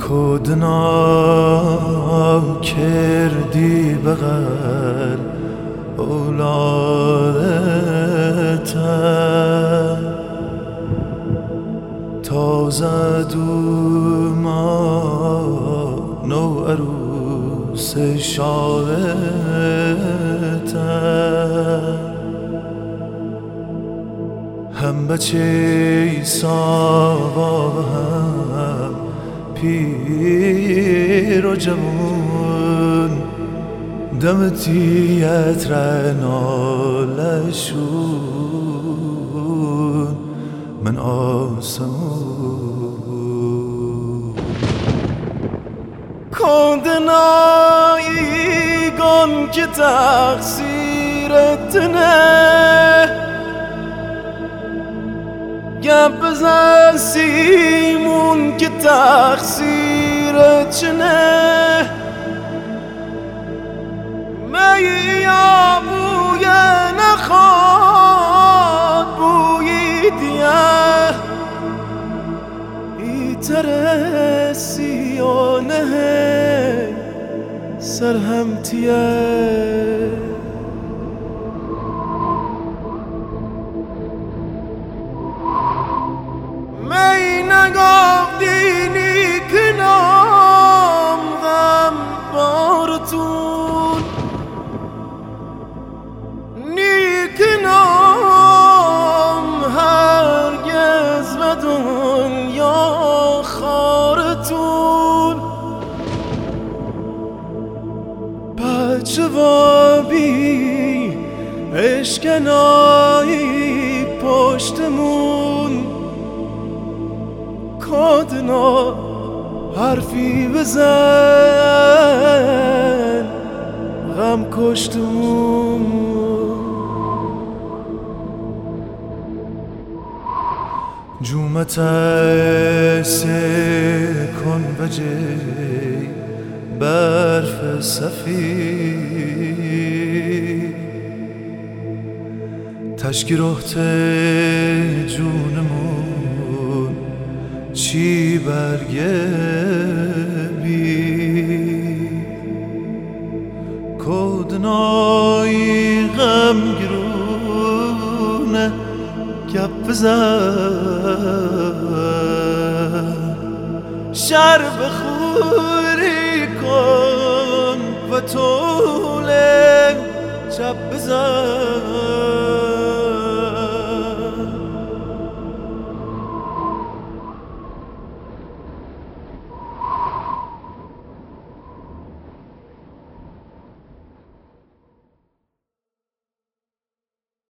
کودنا کردی بغل اولادت تازه دوما نو عروس شادت هم بچه ساوا و هم پیر و جوون دمتیت رنالشون من آسمون کندنایی گن که تقصیرت نه گپ بزن سیمون که تقصیرت چنه میا بوی نخواد بوی دیه ایتر سیانه سرهمتیه می نگفتینی کنام غم بارتون نیکنام هرگز و دنیا خارتون بچه وابی اشکنایی پشتمون کادنا حرفی بزن غم کشتمون جومت سکن بجی برف صفی تشکی رخت جونمون چی برگه بی کودنایی غم گرونه گپ بزن شر بخوری کن و طول شب بزن